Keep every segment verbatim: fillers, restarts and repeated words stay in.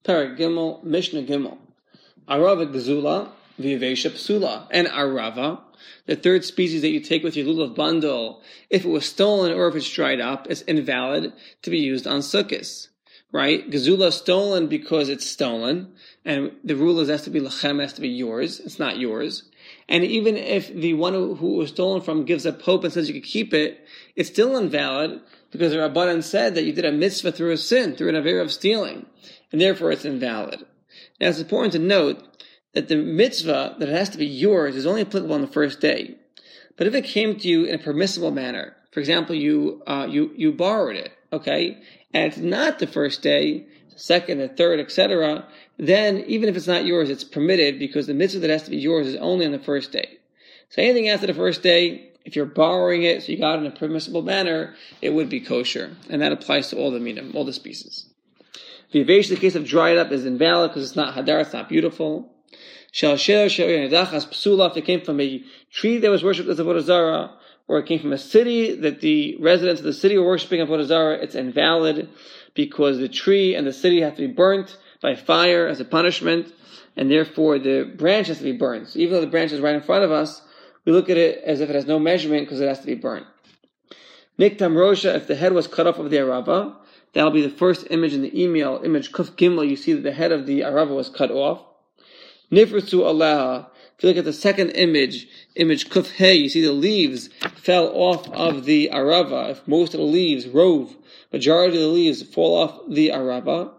Perek Gimel, Mishnah Gimel. Arava Gzula, Vivesha Psula. And Arava, the third species that you take with your lulav bundle, if it was stolen or if it's dried up, it's invalid to be used on sukkahs. Right? Gzula stolen because it's stolen, and the rule is has to be lachem, has to be yours. It's not yours. And even if the one who, who was stolen from gives a pope and says you could keep it, it's still invalid because the Rabbanan said that you did a mitzvah through a sin, through an avera of stealing, and therefore it's invalid. Now it's important to note that the mitzvah, that it has to be yours, is only applicable on the first day. But if it came to you in a permissible manner, for example, you uh, you you borrowed it, okay, and it's not the first day, the second, the third, et cetera, then even if it's not yours, it's permitted because the mitzvah that has to be yours is only on the first day. So anything after the first day, if you're borrowing it, so you got it in a permissible manner, it would be kosher. And that applies to all the minim, all the species. Vivesh, the case of dried up, is invalid because it's not hadar, it's not beautiful. Shal shel shel yedachas psula, if it came from a tree that was worshipped as a avodah zarah, or it came from a city that the residents of the city were worshipping avodah zarah, it's invalid because the tree and the city have to be burnt by fire as a punishment, and therefore the branch has to be burnt. So even though the branch is right in front of us, we look at it as if it has no measurement because it has to be burnt. Niktam Rosha, if the head was cut off of the Arava, that'll be the first image in the email, image Kuf Gimel, you see that the head of the Arava was cut off. Nifritzu Aleha, if you look at the second image, image Kuf Hey, you see the leaves fell off of the Arava. If most of the leaves, rove, majority of the leaves fall off the Arava.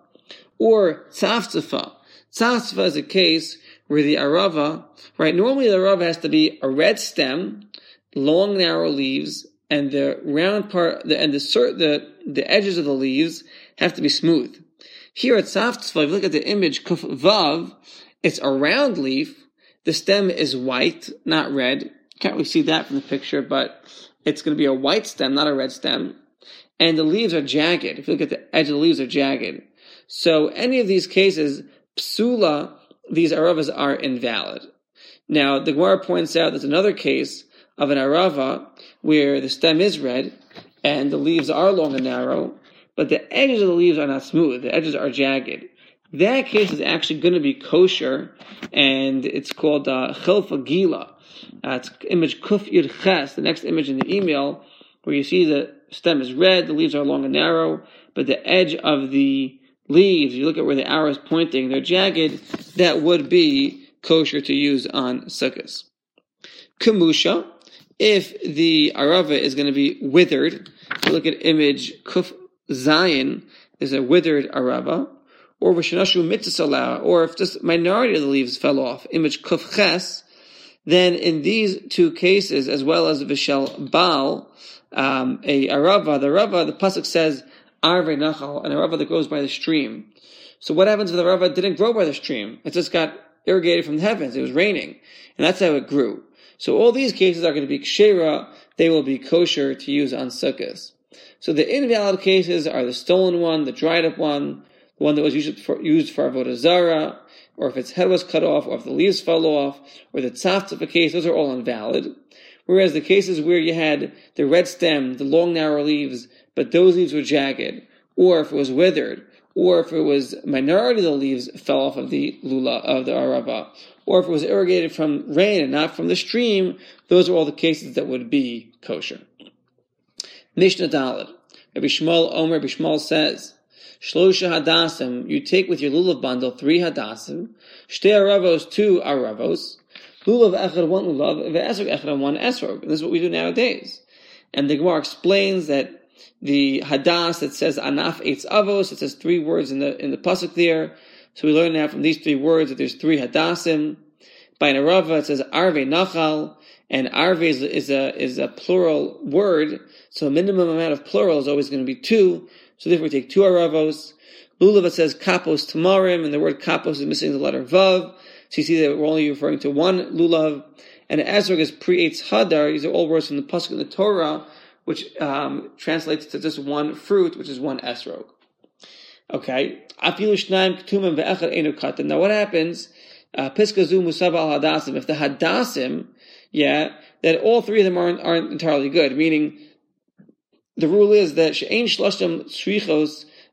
Or Tzafzafa. Tzafzafa is a case where the Arava, right, normally the Arava has to be a red stem, long narrow leaves, and the round part, the, and the, the the edges of the leaves have to be smooth. Here at Tzafzafa, if you look at the image Kuf Vav, it's a round leaf, the stem is white, not red. Can't really see that from the picture, but it's going to be a white stem, not a red stem. And the leaves are jagged. If you look at the edge of the leaves, are jagged. So any of these cases, psula, these aravas are invalid. Now, the Gemara points out there's another case of an arava where the stem is red and the leaves are long and narrow, but the edges of the leaves are not smooth. The edges are jagged. That case is actually going to be kosher, and it's called uh, chilfa gila. Uh, it's image kuf yud ches, the next image in the email, where you see the stem is red, the leaves are long and narrow, but the edge of the leaves, you look at where the arrow is pointing, they're jagged, that would be kosher to use on sukkahs. Kamusha, if the arava is going to be withered, you look at image kuf zayin, is a withered arava, or v'shenashu mitzvah, or if just minority of the leaves fell off, image kuf ches, then in these two cases, as well as v'shel baal, um, a arava, the arava, the pasuk says, arve nachal, an arava that grows by the stream. So what happens if the arava didn't grow by the stream? It just got irrigated from the heavens. It was raining, and that's how it grew. So all these cases are going to be kshera. They will be kosher to use on sukkahs. So the invalid cases are the stolen one, the dried up one, the one that was used for, used for avodah zarah, or if its head was cut off, or if the leaves fell off, or the tzaftzava case, those are all invalid. Whereas the cases where you had the red stem, the long narrow leaves, but those leaves were jagged, or if it was withered, or if it was minority of the leaves fell off of the lula, of the arava, or if it was irrigated from rain and not from the stream, those are all the cases that would be kosher. Mishnah Daled. Rabbi Shmuel Omer, Rabbi Shmuel says, Shlosha hadasim, you take with your lulav bundle three hadasim, shtei aravos, two aravos, lulav echad, one lulav, ve'esrog echad, one esrog. And this is what we do nowadays. And the Gemara explains that the hadas that says anaf eitz avos, it says three words in the in the pasuk there. So we learn now from these three words that there's three hadasim. By an arava it says arve nachal, and arve is, is a is a plural word, so a minimum amount of plural is always going to be two. So therefore we take two aravos. Lulav it says kapos tamarim, and the word kapos is missing the letter vav. So you see that we're only referring to one lulav. And esrog is pre-eitz hadar. These are all words from the pasuk in the Torah, which um, translates to just one fruit, which is one esrog. Okay. Afilu shnaim ketumim ve'echad einu katan. Now what happens? Piskazu musava al hadasim. If the hadasim, yeah, that all three of them aren't, aren't entirely good, meaning the rule is that she'ein shlasham shrichos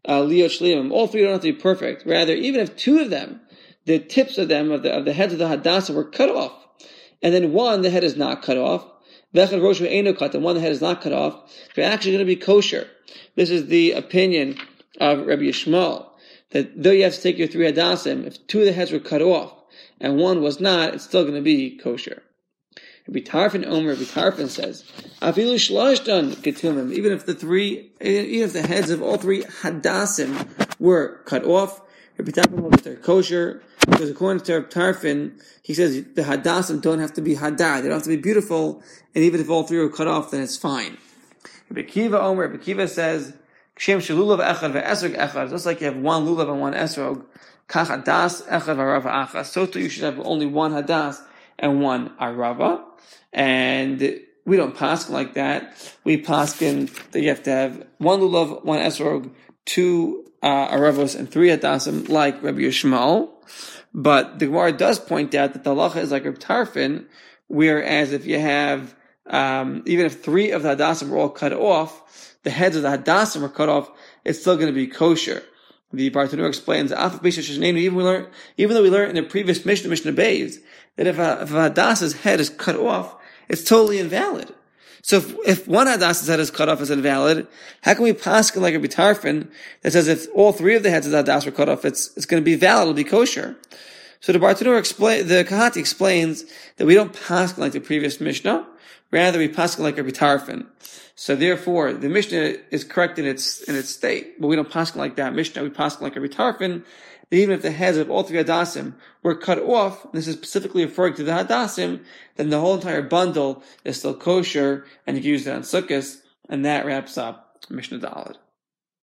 uh, liot shlimim. All three don't have to be perfect. Rather, even if two of them, the tips of them, of the, of the heads of the hadassah were cut off, and then one, the head is not cut off, v'echad roshu eino cut, and one, the head is not cut off, they're actually going to be kosher. This is the opinion of Rabbi Yishmael, that though you have to take your three hadassim, if two of the heads were cut off, and one was not, it's still going to be kosher. Rabbi Tarfon Omer, Rabbi Tarfon says, Afilu shlashtan ketumim, even if the three, even if the heads of all three hadassim were cut off, Rabbi Tarfon holds that they're kosher, because according to Rabbi Tarfon, he says the hadassim don't have to be hadar, they don't have to be beautiful, and even if all three were cut off, then it's fine. Rabbi Kiva Omer, Rabbi Kiva says, Kshem shelulav echad ve'esrog echad, just like you have one lulav and one esrog, kach hadas echad v'arava achas, so too you should have only one hadas and one arava. And we don't paskin like that. We paskin that you have to have one lulav, one esrog, two uh, aravos, and three hadassim, like Rabbi Yishmael. But the Gemara does point out that the halacha is like Rabbi Tarfon, whereas if you have, um, even if three of the hadassim were all cut off, the heads of the hadassim were cut off, it's still going to be kosher. The Bartanur explains, even, we learn, even though we learned in the previous Mishnah, Mishnah Beis, that if a, if a hadassah's head is cut off, it's totally invalid. So if, if one hadassah's head is cut off as invalid, how can we paskin like Rabbi Tarfon that says if all three of the heads of the hadassah were cut off, it's it's going to be valid, it'll be kosher? So the Bartanur explain, the Kahati explains that we don't paskin like the previous Mishnah, rather we paskin like Rabbi Tarfon. So therefore, the Mishnah is correct in its in its state, but we don't paskin like that Mishnah. We paskin like Rabbi Tarfon, that even if the heads of all three hadassim were cut off, and this is specifically referring to the hadassim, then the whole entire bundle is still kosher, and you can use it on Sukkot, and that wraps up Mishnah Daled.